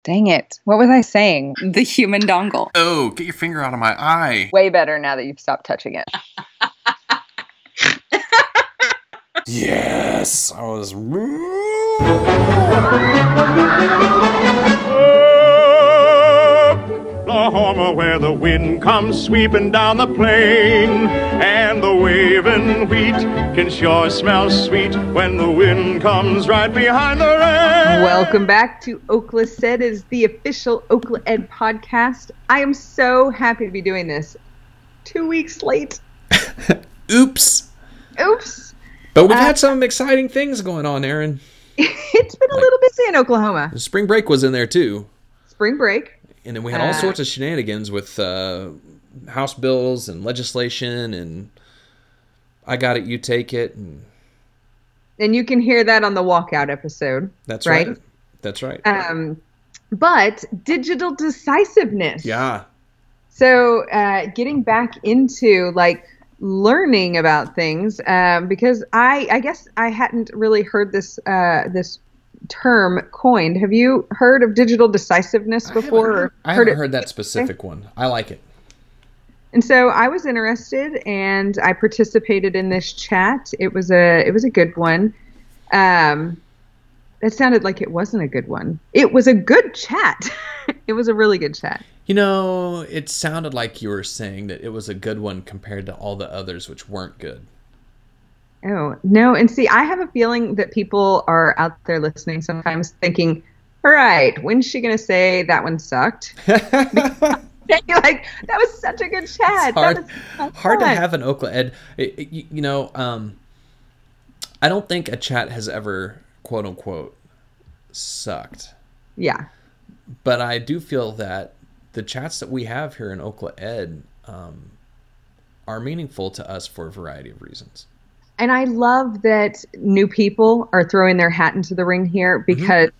Dang it. What was I saying? The human dongle. Oh, get your finger out of my eye. Way better now that you've stopped touching it. Yes, I was. Oklahoma, where the wind comes sweeping down the plain, and the waving wheat can sure smell sweet when the wind comes right behind the rain. Welcome back to Okla Said, is the official Okla Ed podcast. I am so happy to be doing this. 2 weeks late. Oops. But we've had some exciting things going on, Aaron. It's been a little busy in Oklahoma. Spring break was in there too. Spring break. And then we had all sorts of shenanigans with House bills and legislation, and I got it, you take it. And you can hear that on the walkout episode. That's right. That's right. But digital decisiveness. Yeah. So getting back into learning about things, because I guess I hadn't really heard this term coined. Have you heard of digital decisiveness before? I haven't heard that specific one. I like it. And so I was interested, and I participated in this chat. It was a good one. It sounded like it wasn't a good one. It was a good chat. It was a really good chat. You know, it sounded like you were saying that it was a good one compared to all the others which weren't good. Oh, no. And see, I have a feeling that people are out there listening sometimes thinking, all right, when's she going to say that one sucked? That was such a good chat. It's hard to have an Okla Ed. I don't think a chat has ever, quote unquote, sucked. Yeah. But I do feel that the chats that we have here in Okla Ed are meaningful to us for a variety of reasons. And I love that new people are throwing their hat into the ring here, because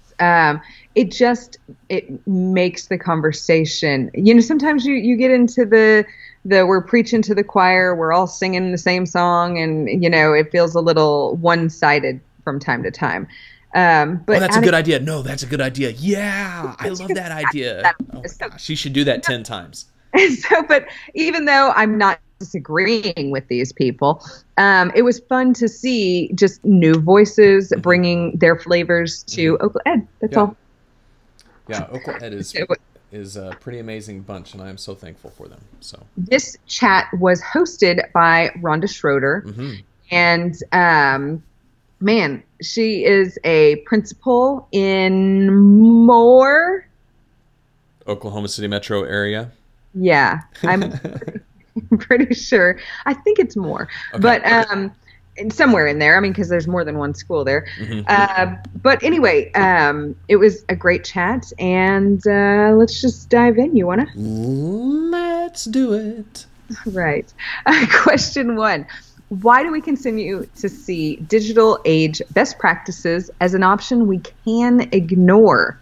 it makes the conversation. You know, sometimes you get into the we're preaching to the choir, we're all singing the same song, and it feels a little one-sided from time to time. But that's a good idea. No, that's a good idea. Yeah, I love that idea. Oh my gosh, you should do that 10 times. But even though I'm not disagreeing with these people, it was fun to see just new voices bringing their flavors to Okla Ed. That's all. Yeah, Okla Ed is a pretty amazing bunch, and I am so thankful for them. So this chat was hosted by Rhonda Schroeder, and man, she is a principal in Moore, Oklahoma City metro area. Yeah, I'm pretty sure. I think it's more, but somewhere in there. I mean, because there's more than one school there. But anyway, it was a great chat, and let's just dive in. You wanna? Let's do it. Right. Question 1. Why do we continue to see digital age best practices as an option we can ignore?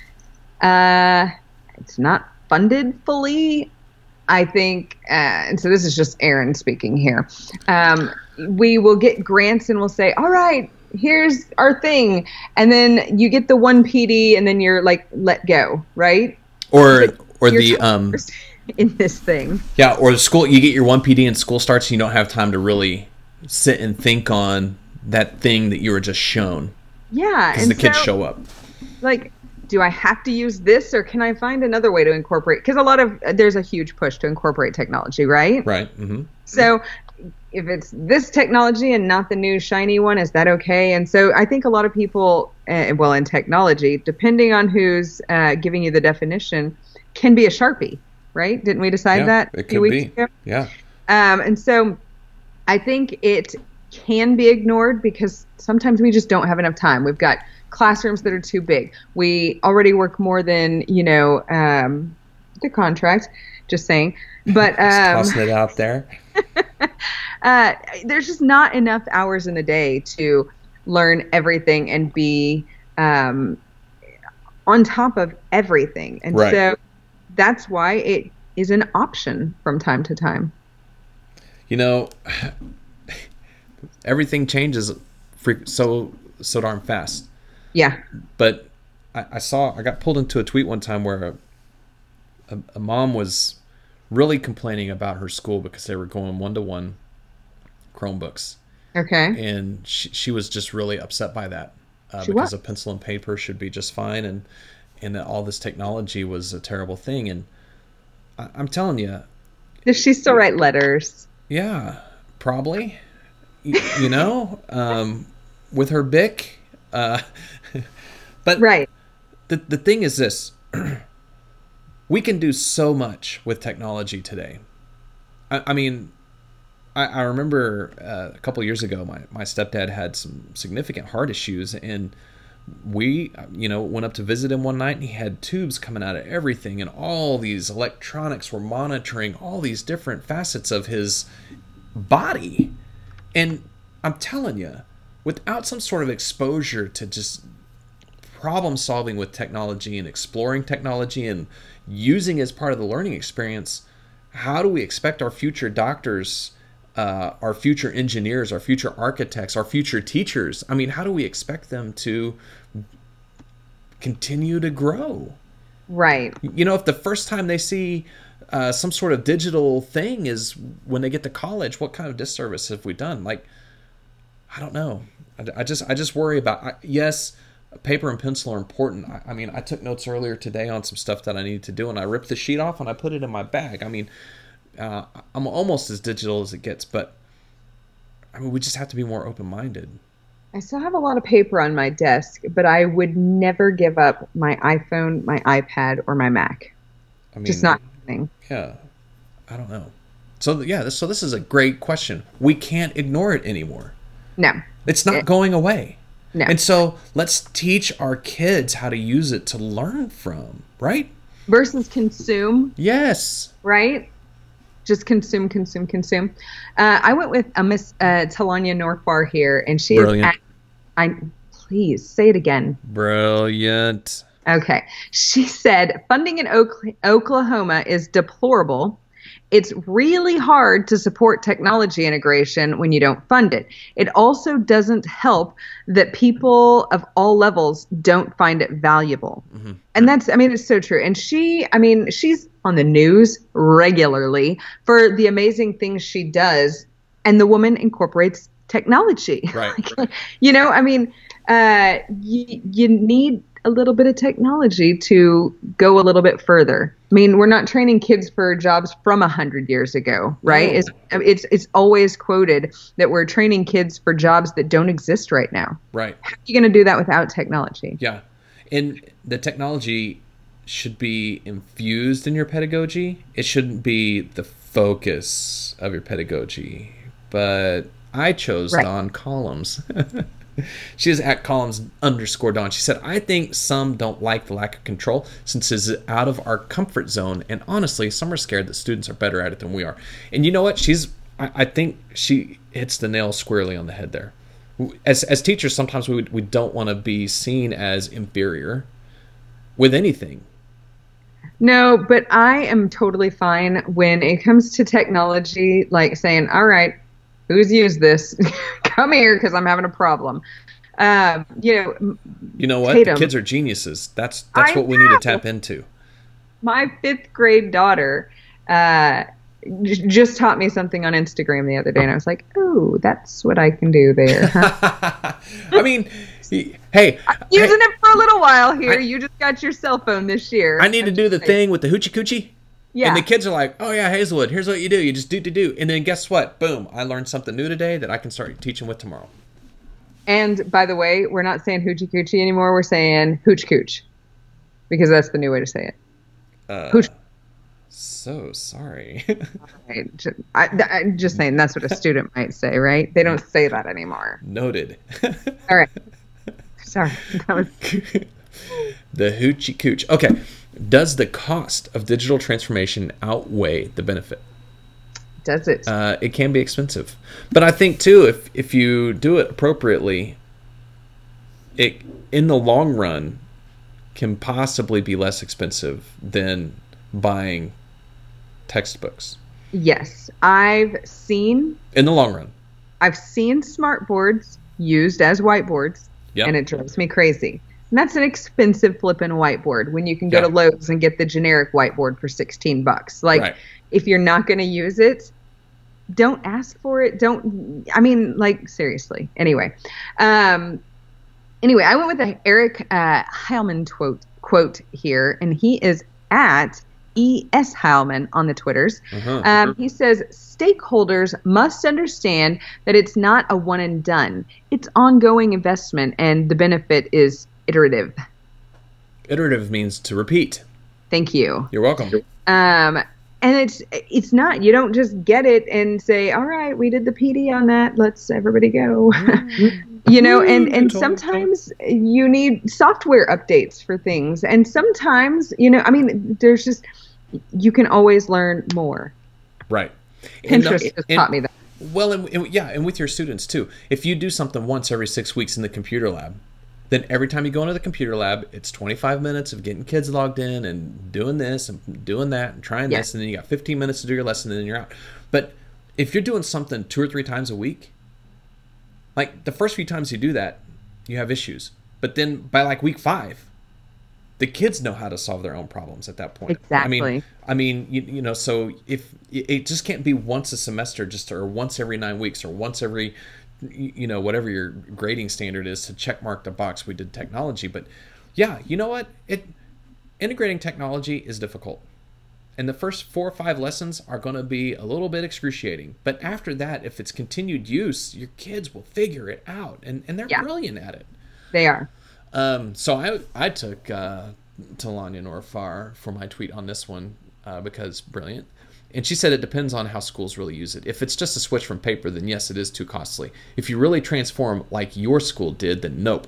It's not funded fully, I think, and so this is just Aaron speaking here. We will get grants and we'll say, all right, here's our thing. And then you get the one PD and then you're like, let go, right? Or the in this thing. Yeah, or the school, you get your one PD and school starts and you don't have time to really sit and think on that thing that you were just shown. Yeah. Because the kids show up. Like, do I have to use this, or can I find another way to incorporate? Because there's a huge push to incorporate technology, right? Right. Mm-hmm. So if it's this technology and not the new shiny one, is that okay? And so I think a lot of people, in technology, depending on who's giving you the definition, can be a Sharpie, right? Didn't we decide that a few weeks ago? Yeah. And so I think it can be ignored because sometimes we just don't have enough time. We've got classrooms that are too big. We already work more than, the contract, just saying. But just tossing it out there. There's just not enough hours in the day to learn everything and be on top of everything. And so that's why it is an option from time to time. Everything changes so darn fast. Yeah. But I got pulled into a tweet one time where a mom was really complaining about her school because they were going 1-to-1 Chromebooks. Okay. And she was just really upset by that because was. a pencil and paper should be just fine, and that all this technology was a terrible thing. And I'm telling you. Does she still write letters? Yeah, probably. You know, with her Bic. But right. The thing is this. We can do so much with technology today. I mean, I remember a couple years ago, my stepdad had some significant heart issues, and we, went up to visit him one night, and he had tubes coming out of everything, and all these electronics were monitoring all these different facets of his body. And I'm telling you, without some sort of exposure to just problem solving with technology and exploring technology and using it as part of the learning experience, how do we expect our future doctors, our future engineers, our future architects, our future teachers? I mean, how do we expect them to continue to grow? Right. If the first time they see some sort of digital thing is when they get to college, what kind of disservice have we done? Like, I don't know. I just worry about, yes, paper and pencil are important. I mean, I took notes earlier today on some stuff that I needed to do, and I ripped the sheet off and I put it in my bag. I mean, I'm almost as digital as it gets, but I mean, we just have to be more open-minded. I still have a lot of paper on my desk, but I would never give up my iPhone, my iPad, or my Mac. I mean, just not happening. Yeah, I don't know. So yeah, this is a great question. We can't ignore it anymore. No, it's not going away. No. And so let's teach our kids how to use it to learn from, right? Versus consume. Yes. Right? Just consume. I went with a Miss Talanya Norfar here, and she Brilliant. Please say it again. Brilliant. Okay. She said, funding in Oklahoma is deplorable. It's really hard to support technology integration when you don't fund it. It also doesn't help that people of all levels don't find it valuable. Mm-hmm. And it's so true. And she's on the news regularly for the amazing things she does. And the woman incorporates technology. Right. You need a little bit of technology to go a little bit further. I mean, we're not training kids for jobs from 100 years ago, right? No. It's always quoted that we're training kids for jobs that don't exist right now. Right. How are you going to do that without technology? Yeah. And the technology should be infused in your pedagogy. It shouldn't be the focus of your pedagogy. But I chose Dawn Columns. She is at Columns_Dawn. She said, I think some don't like the lack of control since it's out of our comfort zone. And honestly, some are scared that students are better at it than we are. And you know what? I think she hits the nail squarely on the head there. As teachers, sometimes we don't want to be seen as inferior with anything. No, but I am totally fine when it comes to technology, like saying, all right, who's used this? Come here because I'm having a problem. You know what? The kids are geniuses. That's what we need to tap into. My 5th grade daughter just taught me something on Instagram the other day, and I was like, oh, that's what I can do there. Huh? I mean, hey. I'm using it for a little while here. You just got your cell phone this year. I need to do the thing with the hoochie coochie. Yeah. And the kids are like, oh, yeah, Hazelwood, here's what you do. You just do. And then guess what? Boom. I learned something new today that I can start teaching with tomorrow. And by the way, we're not saying hoochie coochie anymore. We're saying hooch cooch because that's the new way to say it. Hooch. So sorry. I'm just saying that's what a student might say, right? They don't say that anymore. Noted. All right. Sorry. That was... The hoochie cooch. Okay. Does the cost of digital transformation outweigh the benefit? Does it? It can be expensive. But I think, too, if you do it appropriately, it, in the long run, can possibly be less expensive than buying textbooks. Yes. I've seen... In the long run. I've seen smart boards used as whiteboards, yep. And it drives me crazy. And that's an expensive flipping whiteboard when you can go to Lowe's and get the generic whiteboard for $16. Like, if you're not going to use it, don't ask for it. Seriously. Anyway, I went with the Eric Heilman quote here, and he is at E.S. Heilman on the Twitters. He says, stakeholders must understand that it's not a one and done. It's ongoing investment, and the benefit is iterative. Iterative means to repeat. Thank you. You're welcome. And it's not, you don't just get it and say, all right, we did the PD on that. Let's everybody go. And sometimes you need software updates for things. And sometimes, there's just, you can always learn more. Right. Pinterest has taught me that. Well, and with your students too. If you do something once every 6 weeks in the computer lab, then every time you go into the computer lab, it's 25 minutes of getting kids logged in and doing this and doing that and trying this, and then you got 15 minutes to do your lesson, and then you're out. But if you're doing something 2 or 3 times a week, like the first few times you do that, you have issues. But then by like week 5, the kids know how to solve their own problems at that point. Exactly. So if it just can't be once a semester, or once every 9 weeks, or once every, whatever your grading standard is to check mark the box, we did technology. But yeah, you know what? Integrating technology is difficult. And the first 4 or 5 lessons are going to be a little bit excruciating. But after that, if it's continued use, your kids will figure it out. And they're brilliant at it. They are. So I took Talanya Norfar for my tweet on this one because brilliant. And she said it depends on how schools really use it. If it's just a switch from paper, then yes, it is too costly. If you really transform like your school did, then nope.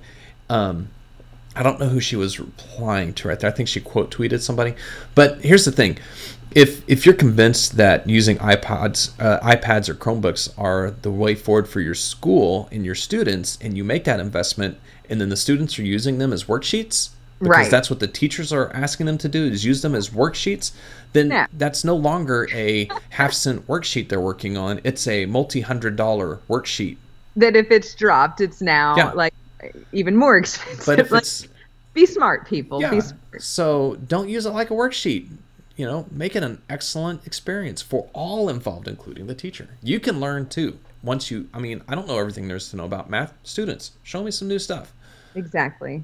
I don't know who she was replying to right there. I think she quote tweeted somebody. But here's the thing. If you're convinced that using iPads or Chromebooks are the way forward for your school and your students, and you make that investment, and then the students are using them as worksheets, because that's what the teachers are asking them to do, is use them as worksheets, then that's no longer a half-cent worksheet they're working on. It's a multi-$100 worksheet. That if it's dropped, it's now even more expensive. But if it's... Be smart, people. Yeah. Be smart. So don't use it like a worksheet. Make it an excellent experience for all involved, including the teacher. You can learn too. I don't know everything there is to know about math. Students, show me some new stuff. Exactly.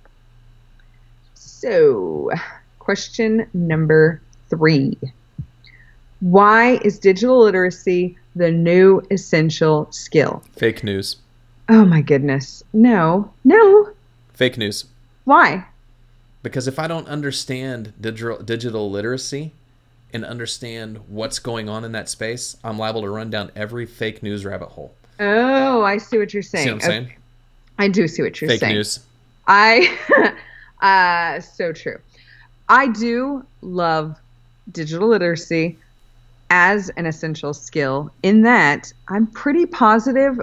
So, question number 3. Why is digital literacy the new essential skill? Fake news. Oh my goodness. No. Fake news. Why? Because if I don't understand digital literacy and understand what's going on in that space, I'm liable to run down every fake news rabbit hole. Oh, I see what you're saying. See what I'm saying? I do see what you're saying. Fake news. So true. I do love digital literacy as an essential skill in that I'm pretty positive,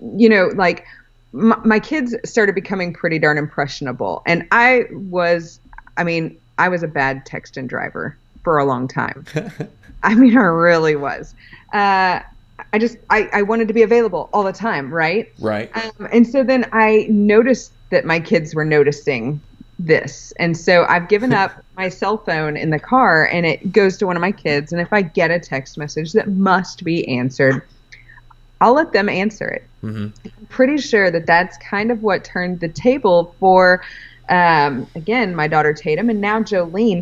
my kids started becoming pretty darn impressionable. And I was a bad text-in driver for a long time. I really was. I wanted to be available all the time, right? Right. And so then I noticed that my kids were noticing this. And so I've given up my cell phone in the car, and it goes to one of my kids. And if I get a text message that must be answered, I'll let them answer it. Mm-hmm. I'm pretty sure that that's kind of what turned the table for, again, my daughter Tatum and now Jolene.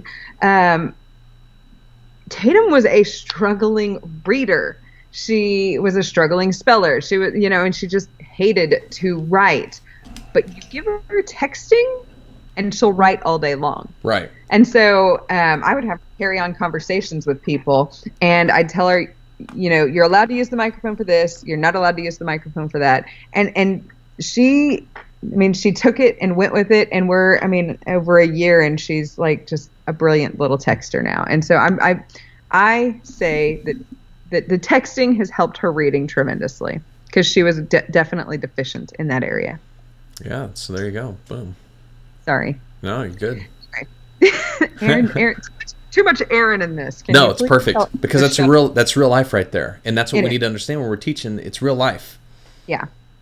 Tatum was a struggling reader. She was a struggling speller. She was, and she just hated to write. But you give her texting, and she'll write all day long. Right. And so I would have to carry on conversations with people, and I'd tell her, you're allowed to use the microphone for this. You're not allowed to use the microphone for that. And she took it and went with it. And we're over a year, and she's like just a brilliant little texter now. And so I say that the texting has helped her reading tremendously, because she was definitely deficient in that area. Yeah. So there you go. Boom. Sorry. No, you're good. Aaron, too much Aaron in this. No, it's perfect, because that's real life right there, and that's what we need to understand when we're teaching. It's real life. Yeah.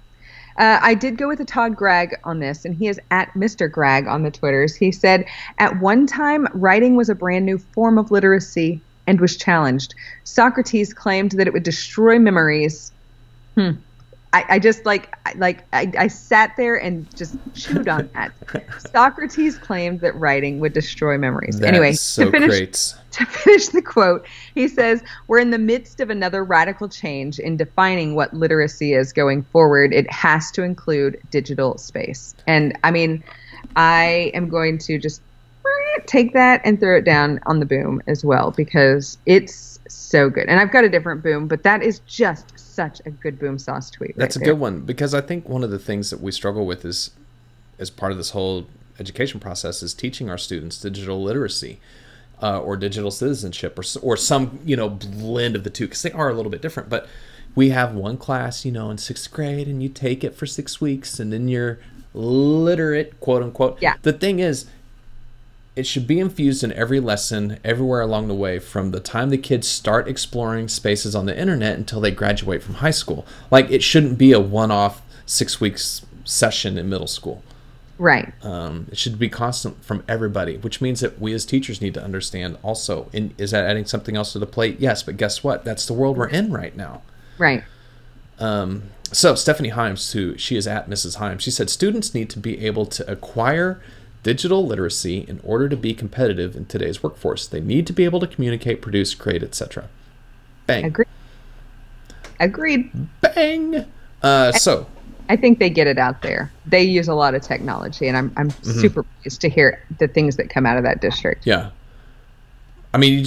I did go with a Todd Gregg on this, and he is at Mr. Gregg on the Twitters. He said, at one time, writing was a brand new form of literacy and was challenged. Socrates claimed that it would destroy memories. I just I sat there and just chewed on that. Socrates claimed that writing would destroy memories. That's anyway, so great. To finish the quote, he says, we're in the midst of another radical change in defining what literacy is going forward. It has to include digital space. And I mean, I am going to just take that and throw it down on the boom as well, because it's so good. And I've got a different boom, but that is just such a good boom sauce tweet. That's a good one, because I think one of the things that we struggle with is, as part of this whole education process, is teaching our students digital literacy or digital citizenship or some, blend of the two, because they are a little bit different. But we have one class, in 6th grade, and you take it for 6 weeks, and then you're literate, quote unquote. Yeah. The thing is, it should be infused in every lesson, everywhere along the way, from the time the kids start exploring spaces on the internet until they graduate from high school. Like, it shouldn't be a one-off 6 weeks session in middle school. Right. It should be constant from everybody, which means that we as teachers need to understand also. And is that adding something else to the plate? Yes, but guess what? That's the world we're in right now. Right. So Stephanie Himes, she is at Mrs. Himes, she said, students need to be able to acquire digital literacy in order to be competitive in today's workforce. They need to be able to communicate, produce, create, etc. Bang. Agreed. Bang. So I think they get it out there. They use a lot of technology, and I'm super pleased to hear the things that come out of that district. Yeah. I mean,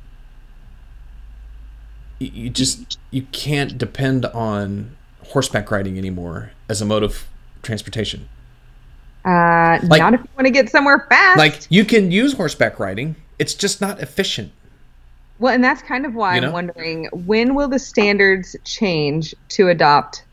you can't depend on horseback riding anymore as a mode of transportation. Not if you want to get somewhere fast. Like, you can use horseback riding. It's just not efficient. Well, and that's kind of why I'm wondering, when will the standards change to adopt,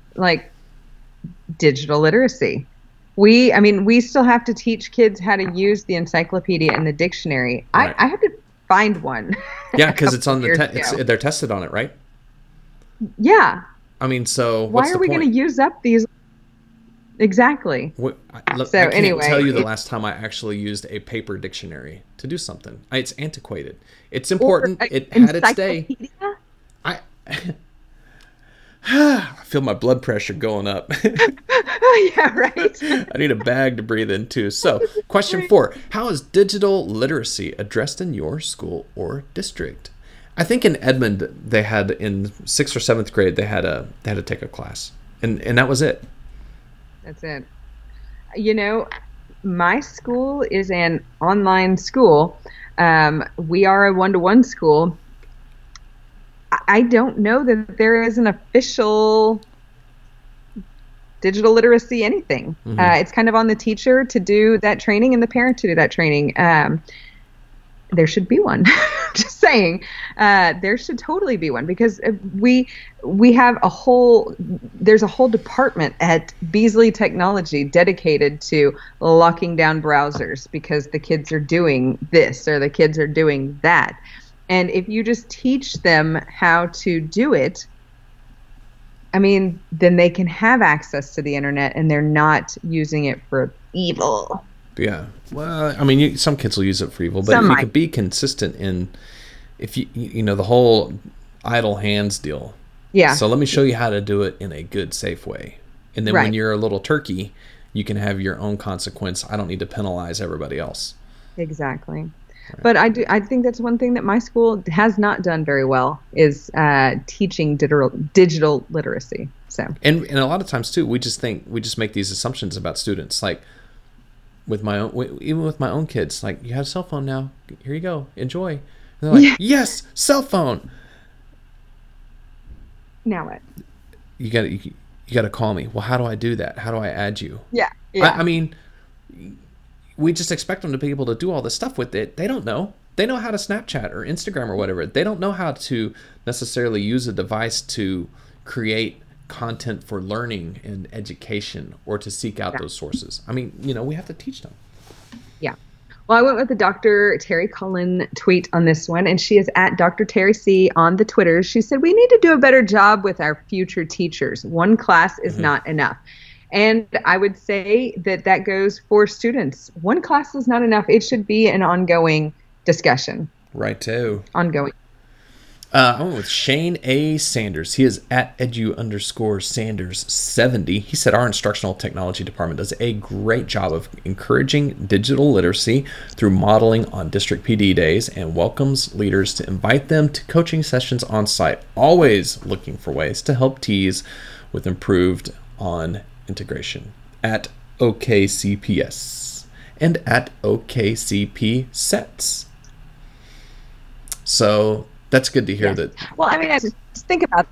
digital literacy? We still have to teach kids how to use the encyclopedia and the dictionary. Right. I have to find one. Yeah, because it's on they're tested on it, right? Yeah. I mean, so why are we going to use up these? Exactly. I can't tell you the last time I actually used a paper dictionary to do something. It's antiquated. It's important. It had its day. I feel my blood pressure going up. Yeah, right. I need a bag to breathe into. So, question 4. How is digital literacy addressed in your school or district? I think in Edmond, they had, in 6th or 7th grade, they had to take a class. And that was it. That's it. My school is an online school. We are a one-to-one school. I don't know that there is an official digital literacy anything. Mm-hmm. It's kind of on the teacher to do that training and the parent to do that training. There should be one. Just saying, there should totally be one, because we have there's a whole department at Beasley Technology dedicated to locking down browsers because the kids are doing this or the kids are doing that. And if you just teach them how to do it, then they can have access to the internet and they're not using it for evil. Yeah. Well, some kids will use it for evil, but if you could be consistent in, if the whole idle hands deal. Yeah. So let me show you how to do it in a good, safe way. And then when you're a little turkey, you can have your own consequence. I don't need to penalize everybody else. Exactly. Right. But I think that's one thing that my school has not done very well is teaching digital literacy. So and a lot of times too, we just make these assumptions about students, like even with my own kids, like, you have a cell phone now, here you go, enjoy. And they're like, yes, cell phone. Now what? You got to call me. Well, how do I do that? How do I add you? Yeah. We just expect them to be able to do all this stuff with it. They don't know. They know how to Snapchat or Instagram or whatever. They don't know how to necessarily use a device to create content for learning and education or to seek out those sources. We have to teach them. Yeah. Well, I went with the Dr. Terry Cullen tweet on this one, and she is at Dr. Terry C on the Twitter. She said, "We need to do a better job with our future teachers. One class is not enough." And I would say that goes for students. One class is not enough. It should be an ongoing discussion. Right, too. Ongoing. I went with Shane A. Sanders. He is at edu_Sanders70. He said our instructional technology department does a great job of encouraging digital literacy through modeling on district PD days and welcomes leaders to invite them to coaching sessions on site, always looking for ways to help teas with improved on integration. At OKCPS and at OKCP sets. So that's good to hear that. Well, I mean, I just think about.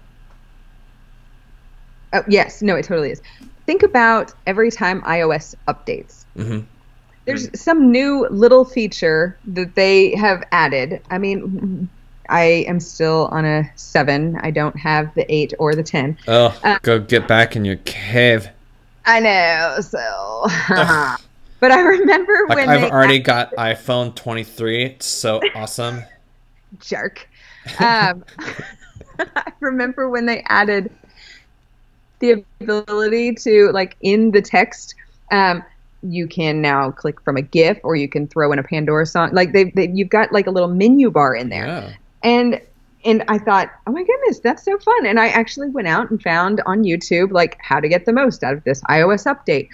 Oh, yes. No, it totally is. Think about every time iOS updates. There's some new little feature that they have added. I mean, I am still on a 7. I don't have the 8 or the 10. Oh, go get back in your cave. I know. So, but I remember when I've already got iPhone 23. It's so awesome. Jerk. I remember when they added the ability to, like, in the text, you can now click from a GIF or you can throw in a Pandora song. Like you've got like a little menu bar in there. Yeah. And I thought, oh my goodness, that's so fun. And I actually went out and found on YouTube, like, how to get the most out of this iOS update.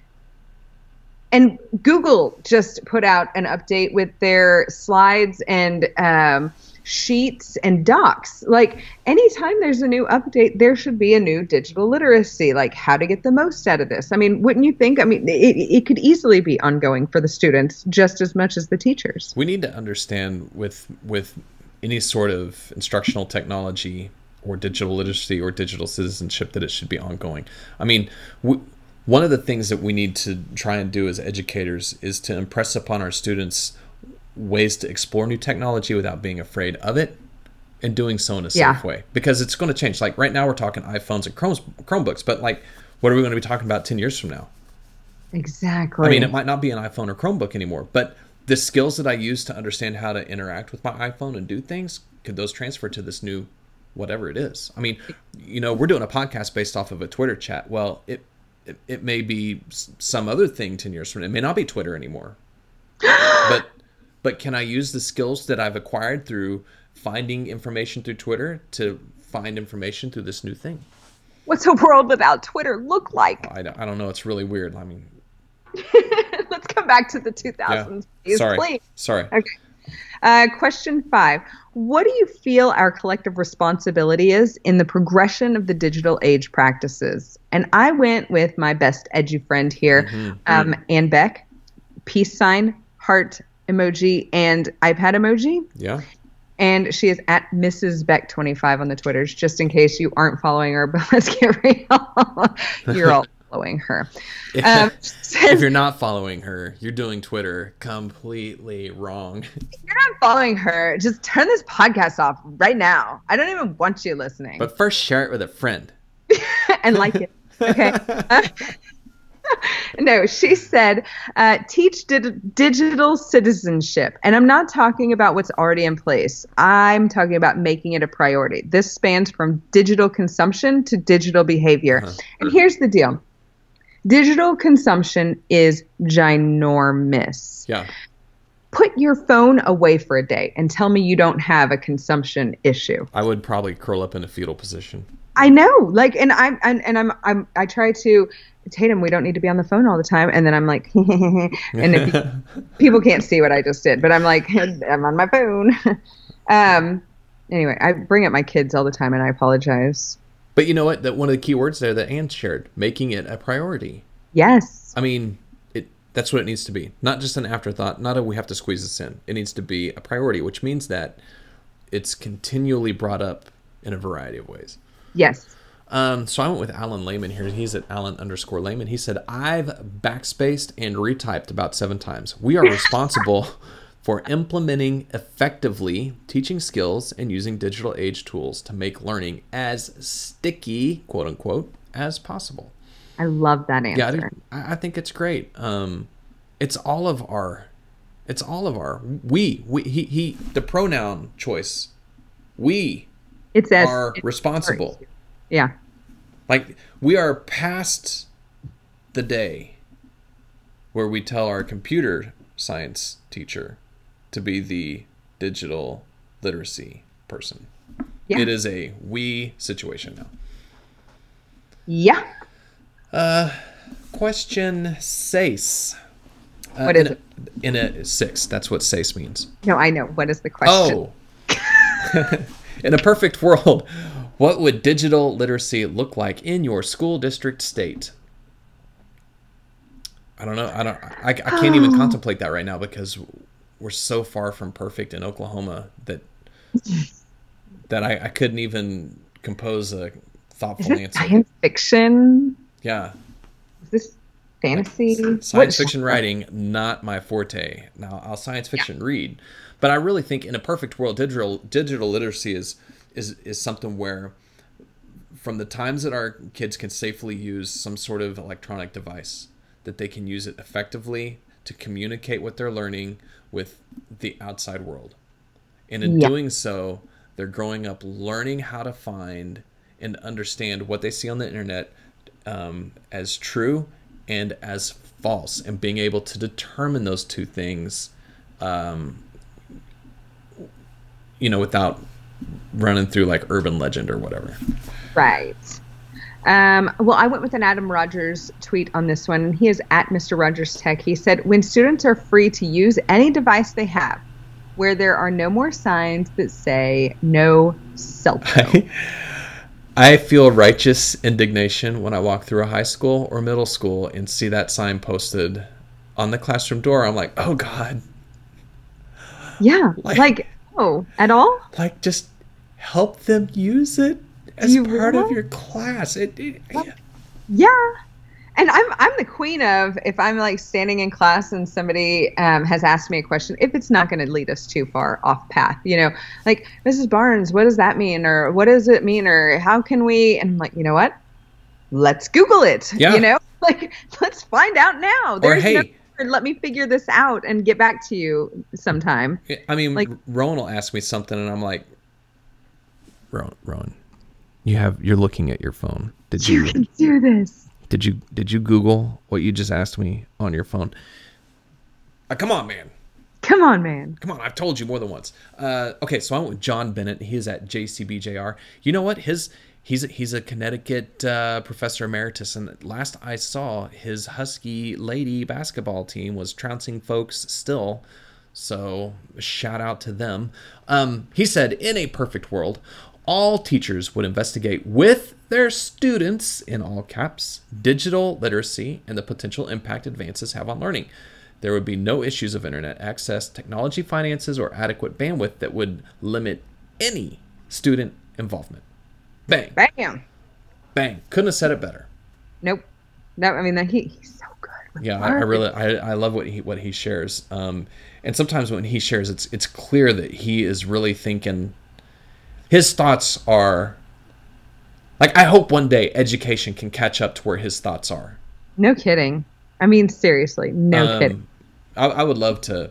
And Google just put out an update with their slides and sheets and docs. Like, anytime there's a new update, there should be a new digital literacy, like how to get the most out of this. I mean, wouldn't you think? I mean, it could easily be ongoing for the students just as much as the teachers. We need to understand with any sort of instructional technology or digital literacy or digital citizenship that it should be ongoing. I mean, one of the things that we need to try and do as educators is to impress upon our students ways to explore new technology without being afraid of it and doing so in a safe way, because it's going to change. Like right now we're talking iPhones and Chromebooks, but like, what are we going to be talking about 10 years from now? Exactly. I mean, it might not be an iPhone or Chromebook anymore, but the skills that I use to understand how to interact with my iPhone and do things, could those transfer to this new whatever it is? I mean, you know, we're doing a podcast based off of a Twitter chat. Well, it may be some other thing 10 years from now. It may not be Twitter anymore. But can I use the skills that I've acquired through finding information through Twitter to find information through this new thing? What's a world without Twitter look like? I don't know. It's really weird. I mean, let's come back to the 2000s. Yeah. Please. Sorry. Okay. Question 5. What do you feel our collective responsibility is in the progression of the digital age practices? And I went with my best edu friend here, Ann Beck, peace sign, heart emoji, and iPad emoji. Yeah. And she is at Mrs. Beck25 on the Twitters, just in case you aren't following her, but let's get real. You're all following her. If you're not following her, you're doing Twitter completely wrong. If you're not following her, just turn this podcast off right now. I don't even want you listening. But first share it with a friend. And like it. Okay. No, she said, teach digital citizenship. And I'm not talking about what's already in place. I'm talking about making it a priority. This spans from digital consumption to digital behavior. And here's the deal. Digital consumption is ginormous. Yeah. Put your phone away for a day and tell me you don't have a consumption issue. I would probably curl up in a fetal position. I know, like, and I try to, Tatum, we don't need to be on the phone all the time. And then I'm like, and if people can't see what I just did, but I'm like, I'm on my phone. Anyway, I bring up my kids all the time and I apologize. But you know what? That one of the key words there that Anne shared, making it a priority. Yes. I mean, that's what it needs to be. Not just an afterthought. Not a we have to squeeze this in. It needs to be a priority, which means that it's continually brought up in a variety of ways. Yes. So I went with Alan Lehman here. He's at Alan_Lehman. He said, I've backspaced and retyped about 7 times. We are responsible for implementing effectively teaching skills and using digital age tools to make learning as sticky, quote unquote, as possible. I love that answer. Yeah, I think it's great. It's all of our It's all of our we he the pronoun choice. We It's as are responsible. Yeah. Like, we are past the day where we tell our computer science teacher to be the digital literacy person. Yeah. It is a we situation now. Yeah. Question 6. What is it? In a 6. That's what 6 means. No, I know. What is the question? Oh. In a perfect world, what would digital literacy look like in your school district state? I don't know. I can't even contemplate that right now because we're so far from perfect in Oklahoma that I couldn't even compose a thoughtful Is it answer. science fiction? Yeah. Is this fantasy? Science fiction writing, not my forte. Now, I'll science fiction read, but I really think in a perfect world, digital literacy is something where, from the times that our kids can safely use some sort of electronic device, that they can use it effectively to communicate what they're learning with the outside world. And in doing so, they're growing up learning how to find and understand what they see on the internet as true and as false, and being able to determine those two things, without running through like urban legend or whatever. Right. Well, I went with an Adam Rogers tweet on this one. He is at Mr. Rogers Tech. He said, when students are free to use any device they have, where there are no more signs that say no cell phone. I feel righteous indignation when I walk through a high school or middle school and see that sign posted on the classroom door. I'm like, oh God. Yeah. At all? Like, just help them use it as part of your class. Yeah. And I'm the queen of, if I'm like standing in class and somebody has asked me a question, if it's not going to lead us too far off path, like, Mrs. Barnes, what does that mean? Or what does it mean? Or how can we? And I'm like, you know what? Let's Google it. Yeah. Like, let's find out now. Or, hey, let me figure this out and get back to you sometime. I mean, like, Rowan will ask me something and I'm like, Rowan, you're looking at your phone. You can do this. Did you Google what you just asked me on your phone? Come on, man. Come on, I've told you more than once. Okay, so I went with John Bennett. He is at JCBJR. You know what? He's a Connecticut professor emeritus, and last I saw, his Husky lady basketball team was trouncing folks still. So shout out to them. He said, in a perfect world, all teachers would investigate with their students, in all caps, digital literacy and the potential impact advances have on learning. There would be no issues of internet access, technology finances, or adequate bandwidth that would limit any student involvement. Bang. Bam. Bang. Couldn't have said it better. Nope. No, I mean, he's so good. Yeah, I love what he shares. And sometimes when he shares, it's clear that he is really thinking. His thoughts are, like, I hope one day education can catch up to where his thoughts are. No kidding. I mean, seriously, no kidding. I would love to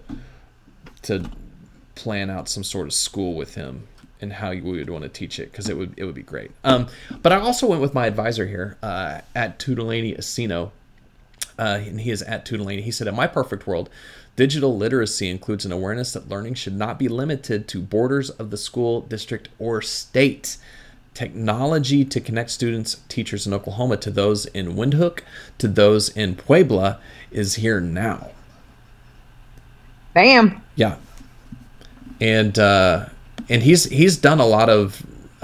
plan out some sort of school with him and how we would want to teach it, because it would be great. But I also went with my advisor here, at Tudelany Asino, and he is at Tudelany. He said, in my perfect world, digital literacy includes an awareness that learning should not be limited to borders of the school, district, or state. Technology to connect students, teachers in Oklahoma to those in Windhoek, to those in Puebla, is here now. Bam. Yeah. And he's done a lot of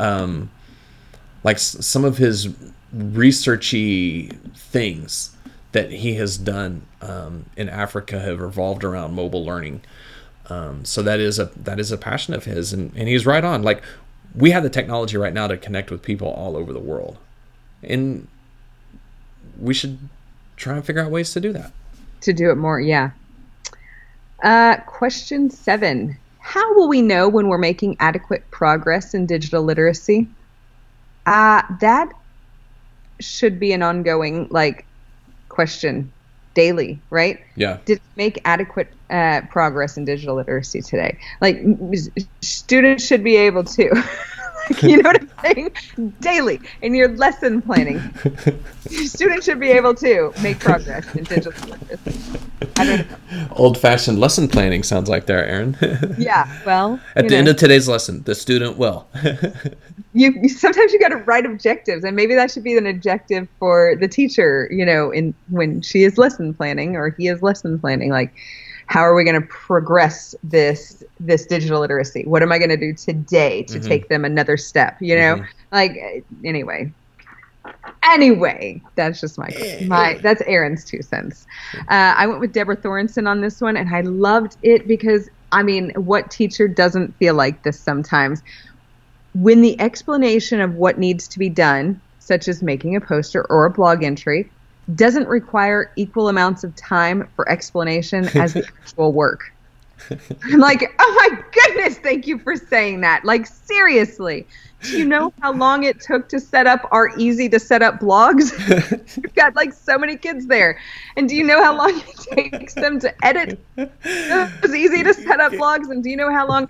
some of his researchy things that he has done in Africa have revolved around mobile learning. So that is a passion of his, and he's right on. Like, we have the technology right now to connect with people all over the world, and we should try and figure out ways to do that. To do it more, yeah. Question 7. How will we know when we're making adequate progress in digital literacy? That should be an ongoing, question. daily, right? Yeah. Did it make adequate progress in digital literacy today? Like, students should be able to, you know what I'm saying? Daily in your lesson planning, students should be able to make progress in digital literacy. I don't know. Old-fashioned lesson planning sounds like there, Aaron. Yeah, well, At the end of today's lesson, the student will. you sometimes you got to write objectives, and maybe that should be an objective for the teacher, when she is lesson planning or he is lesson planning, like, how are we going to progress this digital literacy? What am I going to do today to take them another step? Anyway, that's just that's Aaron's 2 cents. I went with Deborah Thorenson on this one, and I loved it because, what teacher doesn't feel like this sometimes? When the explanation of what needs to be done, such as making a poster or a blog entry, doesn't require equal amounts of time for explanation as the actual work. I'm like, oh my goodness, thank you for saying that. Like, seriously, do you know how long it took to set up our easy to set up blogs? We've got like so many kids there. And do you know how long it takes them to edit those easy to set up blogs? And do you know how long?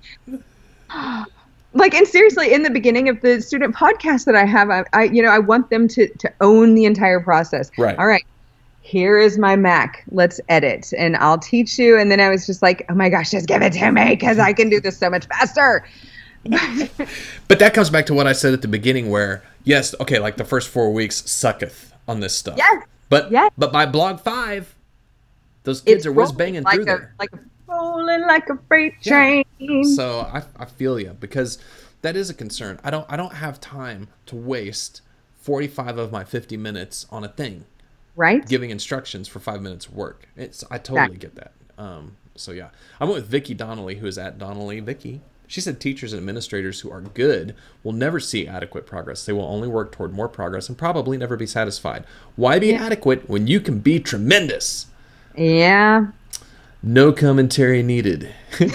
And seriously, in the beginning of the student podcast that I have, I want them to own the entire process. Right. All right. Here is my Mac. Let's edit, and I'll teach you. And then I was just like, oh my gosh, just give it to me because I can do this so much faster. But that comes back to what I said at the beginning where, yes, okay, like the first 4 weeks sucketh on this stuff. Yes. But yes. But by blog 5, those kids are whiz-banging like through there. Like rolling like a freight train. Yeah. So I feel you, because that is a concern. I don't have time to waste 45 of my 50 minutes on a thing. Right. Giving instructions for 5 minutes of work. I totally get that. So yeah, I went with Vicki Donnelly, who is at Donnelly Vicki. She said teachers and administrators who are good will never see adequate progress. They will only work toward more progress and probably never be satisfied. Why be adequate when you can be tremendous? Yeah. No commentary needed.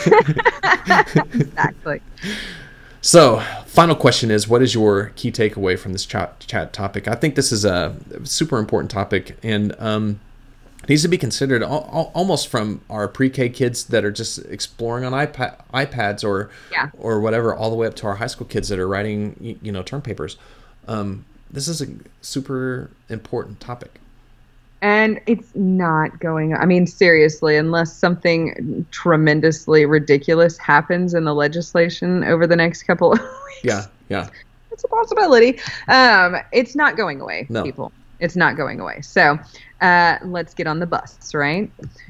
Exactly. So, final question is, what is your key takeaway from this chat topic? I think this is a super important topic, and needs to be considered almost from our pre-K kids that are just exploring on iPads or whatever, all the way up to our high school kids that are writing, term papers. This is a super important topic. And it's not going, seriously, unless something tremendously ridiculous happens in the legislation over the next couple of weeks. Yeah. It's a possibility. It's not going away, people. It's not going away. So let's get on the bus, right?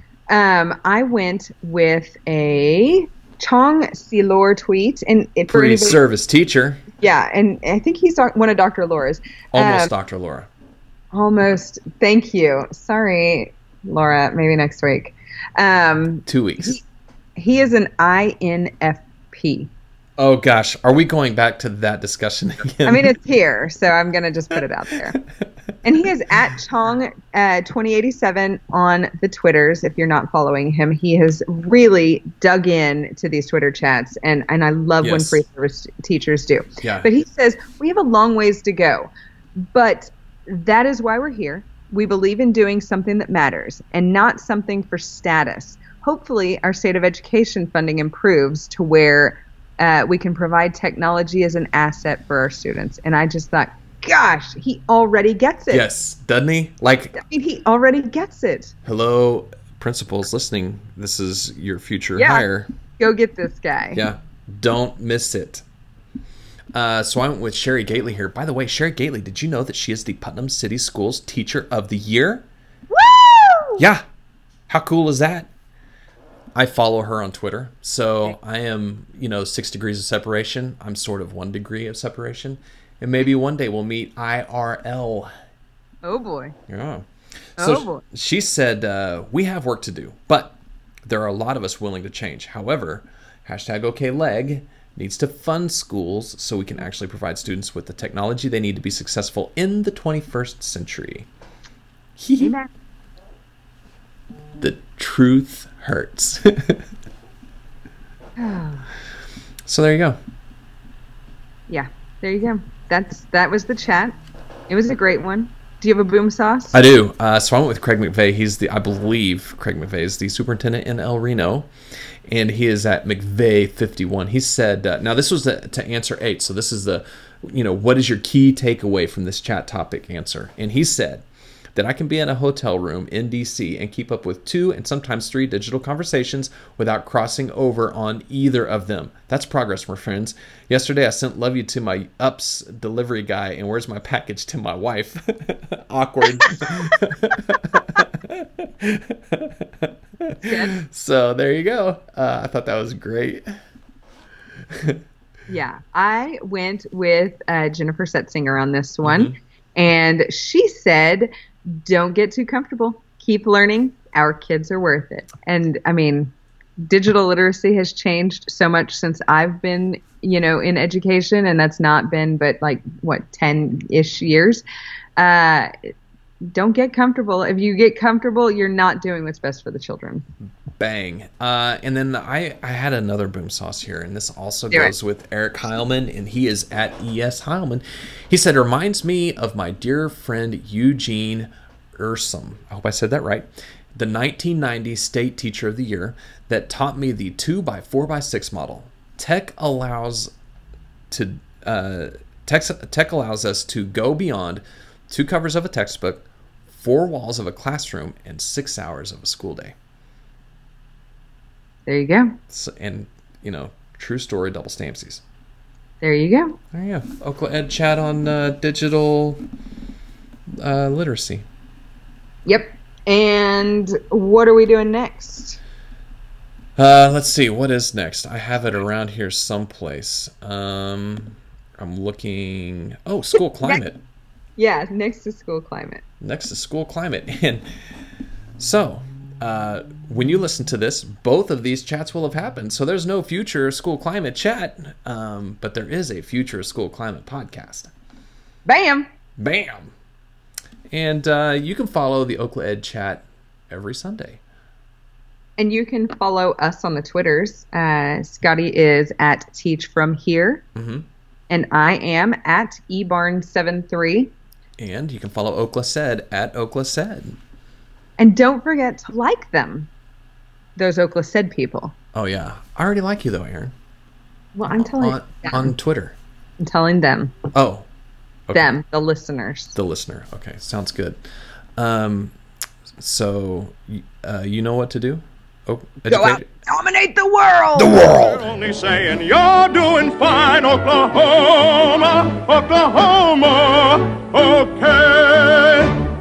I went with a Chong Silor tweet. And pre-service teacher. Yeah, and I think he's one of Dr. Laura's. Almost Dr. Laura. Almost. Thank you. Sorry, Laura. Maybe next week. 2 weeks. He is an INFP. Oh, gosh. Are we going back to that discussion again? It's here, so I'm going to just put it out there. And he is at Chong 2087 on the Twitters. If you're not following him, he has really dug in to these Twitter chats, and I love when pre-service teachers do. Yeah. But he says, we have a long ways to go, but that is why we're here. We believe in doing something that matters and not something for status. Hopefully, our state of education funding improves to where we can provide technology as an asset for our students. And I just thought, gosh, he already gets it. Yes, doesn't he? He already gets it. Hello, principals listening. This is your future hire. Go get this guy. Yeah, don't miss it. So I went with Sherry Gately here. By the way, Sherry Gately, did you know that she is the Putnam City Schools Teacher of the Year? Woo! Yeah. How cool is that? I follow her on Twitter. So I am, 6 degrees of separation. I'm sort of 1 degree of separation. And maybe one day we'll meet IRL. Oh, boy. Yeah. So she said, we have work to do, but there are a lot of us willing to change. However, #OKLeg needs to fund schools so we can actually provide students with the technology they need to be successful in the 21st century. Amen. The truth hurts. So there you go. Yeah, there you go. That was the chat. It was a great one. Do you have a boom sauce? I do. So I went with Craig McVeigh. I believe Craig McVeigh is the superintendent in El Reno, and he is at McVeigh 51. He said, now this was to answer 8. So this is what is your key takeaway from this chat topic answer? And he said that I can be in a hotel room in DC and keep up with 2 and sometimes 3 digital conversations without crossing over on either of them. That's progress, my friends. Yesterday, I sent love you to my UPS delivery guy, and where's my package to my wife? Awkward. So there you go. I thought that was great. Yeah, I went with Jennifer Setzinger on this one, and she said, don't get too comfortable. Keep learning. Our kids are worth it. And I mean, digital literacy has changed so much since I've been, in education, and that's not been but 10-ish years. Don't get comfortable. If you get comfortable, you're not doing what's best for the children. Bang. And then I had another boom sauce here, and this also goes with Eric Heilman, and he is at ES Heilman. He said, reminds me of my dear friend Eugene Ursum. I hope I said that right. The 1990 State Teacher of the Year that taught me the 2x4x6 model. Tech allows us to go beyond 2 covers of a textbook, 4 walls of a classroom, and 6 hours of a school day. There you go. So, and, true story, double Stampsies. There you go. There you go. Oklahoma Ed chat on digital literacy. Yep. And what are we doing next? Let's see. What is next? I have it around here someplace. I'm looking. Oh, school climate. Yeah, next to school climate. Next to school climate. And so, when you listen to this, both of these chats will have happened. So there's no future school climate chat, but there is a future school climate podcast. Bam! Bam! And you can follow the Oklahoma Ed chat every Sunday. And you can follow us on the Twitters. Scotty is at Teach From Here. And I am at ebarn73. And you can follow Okla Said at Okla Said. And don't forget to like them. Those Okla Said people. Oh, yeah. I already like you, though, Aaron. Well, I'm telling them. On Twitter. I'm telling them. Oh. Okay. Them, the listeners. The listener. Okay, sounds good. So, you know what to do? Go out, dominate the world! The world! Only saying you're doing fine, Oklahoma, Oklahoma, okay.